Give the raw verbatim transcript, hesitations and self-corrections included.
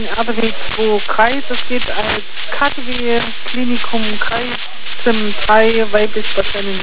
ein R B W zwei Kreis. Es geht als K T W Klinikum Kreis Zim drei weiblich wahrscheinlich.